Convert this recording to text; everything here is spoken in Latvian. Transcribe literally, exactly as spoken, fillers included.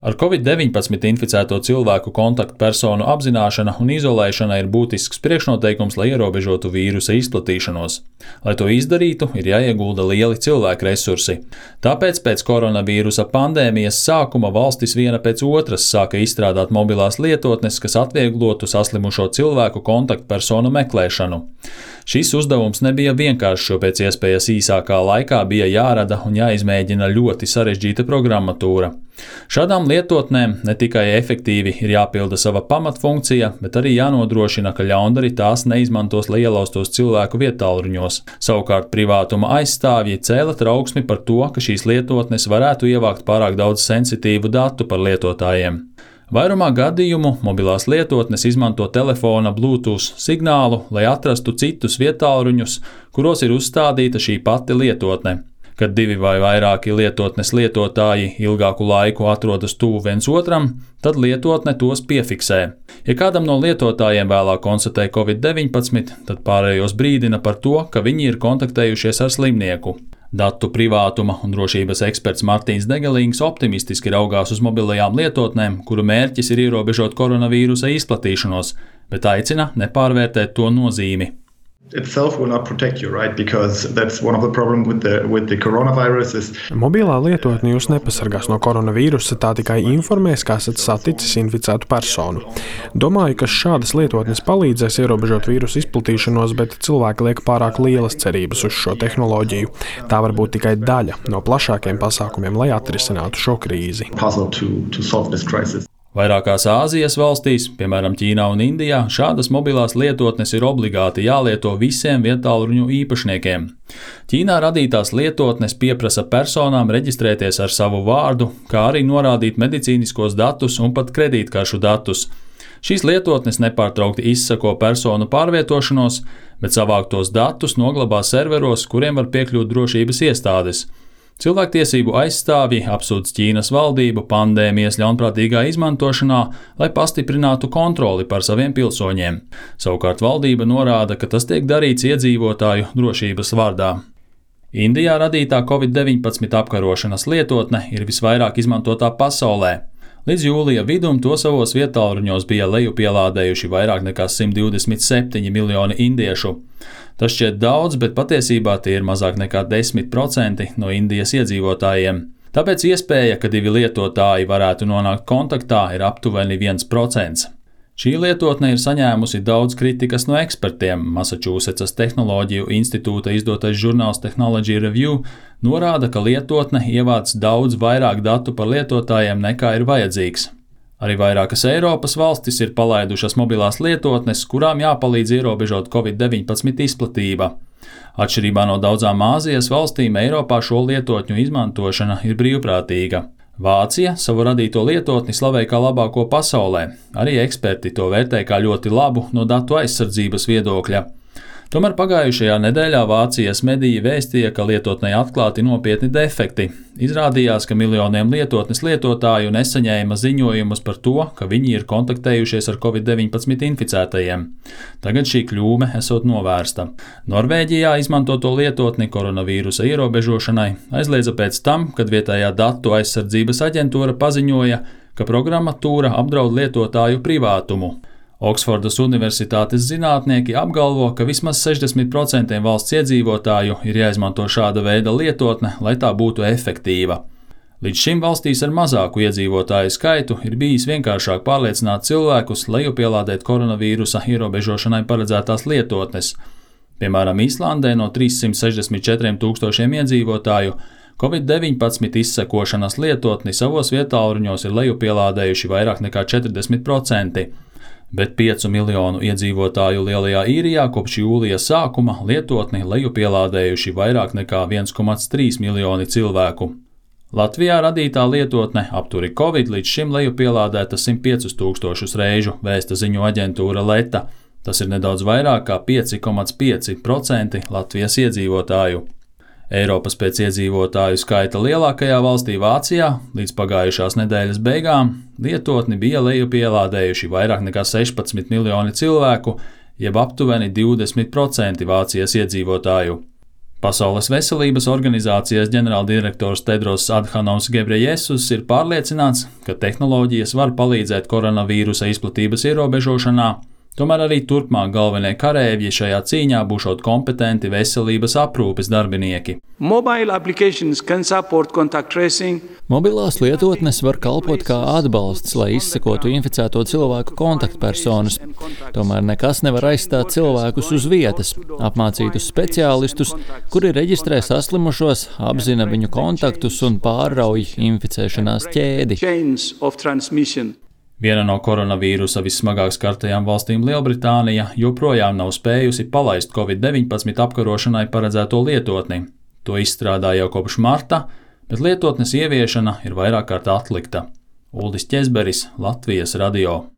Ar covid deviņpadsmit inficēto cilvēku kontaktpersonu apzināšana un izolēšana ir būtisks priekšnoteikums, lai ierobežotu vīrusa izplatīšanos. Lai to izdarītu, ir jāiegulda lieli cilvēku resursi. Tāpēc pēc koronavīrusa pandēmijas sākuma valstis viena pēc otras sāka izstrādāt mobilās lietotnes, kas atvieglotu saslimušo cilvēku kontaktpersonu meklēšanu. Šis uzdevums nebija vienkāršs, jo pēc iespējas īsākā laikā bija jārada un jāizmēģina ļoti sarežģīta programmatūra. Šādām lietotnēm ne tikai efektīvi ir jāpilda sava pamatfunkcija, bet arī jānodrošina, ka ļaundari tās neizmantos, lai ielaustos cilvēku viedtālruņos. Savukārt privātuma aizstāvji cēla trauksmi par to, ka šīs lietotnes varētu ievākt pārāk daudz sensitīvu datu par lietotājiem. Vairumā gadījumu mobilās lietotnes izmanto telefona Bluetooth signālu, lai atrastu citus viedtālruņus, kuros ir uzstādīta šī pati lietotne. Kad divi vai vairāki lietotnes lietotāji ilgāku laiku atrodas tuvu viens otram, tad lietotne tos piefiksē. Ja kādam no lietotājiem vēlāk konstatē covid deviņpadsmit, tad pārējos brīdina par to, ka viņi ir kontaktējušies ar slimnieku. Datu privātuma un drošības eksperts Martīns Degelīgs optimistiski raugās uz mobilajām lietotnēm, kuru mērķis ir ierobežot koronavīrusa izplatīšanos, bet aicina nepārvērtēt to nozīmi. Itself will not protect you, right? Because that's one of the problems with the with the coronavirus is. Mobilā lietotne jūs nepasargās no koronavīrusa, tā tikai informēs, kā esat saticis inficētu personu. Domāju, ka šādas lietotnes palīdzēs ierobežot vīrusu izplatīšanos, bet cilvēki liek pārāk lielas cerības uz šo tehnoloģiju. Tā var būt tikai daļa no plašākiem pasākumiem, lai atrisinātu šo krīzi. Vairākās Āzijas valstīs, piemēram Ķīnā un Indijā, šādas mobilās lietotnes ir obligāti jālieto visiem viedtālruņu īpašniekiem. Ķīnā radītās lietotnes pieprasa personām reģistrēties ar savu vārdu, kā arī norādīt medicīniskos datus un pat kredītkaršu datus. Šīs lietotnes nepārtraukti izsako personu pārvietošanos, bet savāktos datus noglabā serveros, kuriem var piekļūt drošības iestādes. Cilvēktiesību aizstāvji apsūdz Ķīnas valdību pandēmijas ļaunprātīgā izmantošanā, lai pastiprinātu kontroli pār saviem pilsoņiem. Savukārt valdība norāda, ka tas tiek darīts iedzīvotāju drošības vārdā. Indijā radītā covid deviņpadsmit apkarošanas lietotne ir visvairāk izmantotā pasaulē. Līdz jūlija vidum to savos viedtālruņos bija lejupielādējuši vairāk nekā simt divdesmit septiņi miljoni indiešu. Tas šķiet daudz, bet patiesībā tie ir mazāk nekā desmit procenti no Indijas iedzīvotājiem. Tāpēc iespēja, ka divi lietotāji varētu nonākt kontaktā, ir aptuveni viens procents. Šī lietotne ir saņēmusi daudz kritikas no ekspertiem. Massachusettsas Tehnoloģiju institūta izdotais žurnāls Technology Review norāda, ka lietotne ievāc daudz vairāk datu par lietotājiem nekā ir vajadzīgs. Arī vairākas Eiropas valstis ir palaidušas mobilās lietotnes, kurām jāpalīdz ierobežot covid deviņpadsmit izplatība. Atšķirībā no daudzām Āzijas valstīm, Eiropā šo lietotņu izmantošana ir brīvprātīga. Vācija savu radīto lietotni slavē kā labāko pasaulē. Arī eksperti to vērtē kā ļoti labu no datu aizsardzības viedokļa. Tomēr pagājušajā nedēļā Vācijas mediji vēstīja, ka lietotnei atklāti nopietni defekti. Izrādījās, ka miljoniem lietotnes lietotāju nesaņēma ziņojumus par to, ka viņi ir kontaktējušies ar covid deviņpadsmit inficētajiem. Tagad šī kļūme esot novērsta. Norvēģijā izmantoto lietotni koronavīrusa ierobežošanai aizliedza pēc tam, kad vietējā datu aizsardzības aģentūra paziņoja, ka programmatūra apdraud lietotāju privātumu. Oksfordas Universitātes zinātnieki apgalvo, ka vismaz sešdesmit procenti valsts iedzīvotāju ir jāizmanto šāda veida lietotne, lai tā būtu efektīva. Līdz šim valstīs ar mazāku iedzīvotāju skaitu ir bijis vienkāršāk pārliecināt cilvēkus, lai iepielādētu koronavīrusa ierobežošanai paredzētās lietotnes. Piemēram, Īslandē no trīssimt sešdesmit četriem tūkstošiem iedzīvotāju covid deviņpadsmit izsekošanas lietotni savos viedtālruņos ir lejupielādējuši vairāk nekā četrdesmit procenti. Bet piecu miljonu iedzīvotāju Lielajā Īrijā kopš jūlija sākuma lietotni lejupielādējuši vairāk nekā viens komats trīs miljoni cilvēku. Latvijā radītā lietotne apturi Covid līdz šim lejupielādēta simt piecus tūkstošus reižu, vēsta ziņu aģentūra Leta. Tas ir nedaudz vairāk kā pieci komats pieci procenti Latvijas iedzīvotāju. Eiropas pēc iedzīvotāju skaita lielākajā valstī Vācijā līdz pagājušās nedēļas beigām lietotni bija lejupielādējuši vairāk nekā sešpadsmit miljoni cilvēku, jeb aptuveni divdesmit procenti Vācijas iedzīvotāju. Pasaules veselības organizācijas ģenerāldirektors Tedros Adhanovs Gebrejesus ir pārliecināts, ka tehnoloģijas var palīdzēt koronavīrusa izplatības ierobežošanā, tomēr arī turpmāk galvenie karēvji šajā cīņā būšot kompetenti veselības aprūpes darbinieki. Mobilās lietotnes var kalpot kā atbalsts, lai izsekotu inficēto cilvēku kontaktpersonas. Tomēr nekas nevar aizstāt cilvēkus uz vietas, apmācītus speciālistus, kuri reģistrē saslimušos, apzina viņu kontaktus un pārrauj inficēšanās ķēdi. Viena no koronavīrusa vissmagāk skartajām valstīm Lielbritānija joprojām nav spējusi palaist covid deviņpadsmit apkarošanai paredzēto lietotni. To izstrādā jau kopš marta, bet lietotnes ieviešana ir vairāk kārt atlikta. Uldis Ķezberis, Latvijas radio.